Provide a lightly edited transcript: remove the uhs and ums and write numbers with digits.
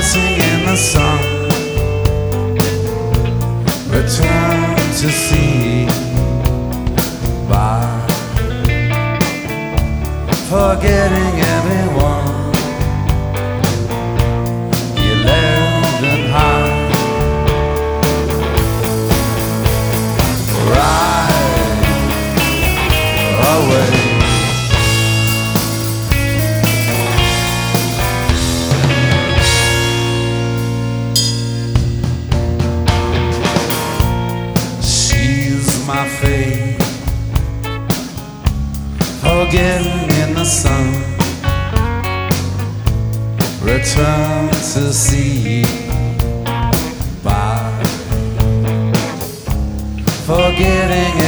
dancing in the sun, return to sea by forgetting everyone you left behind. Right away. My fate, forgetting in the sun, return to sea by forgetting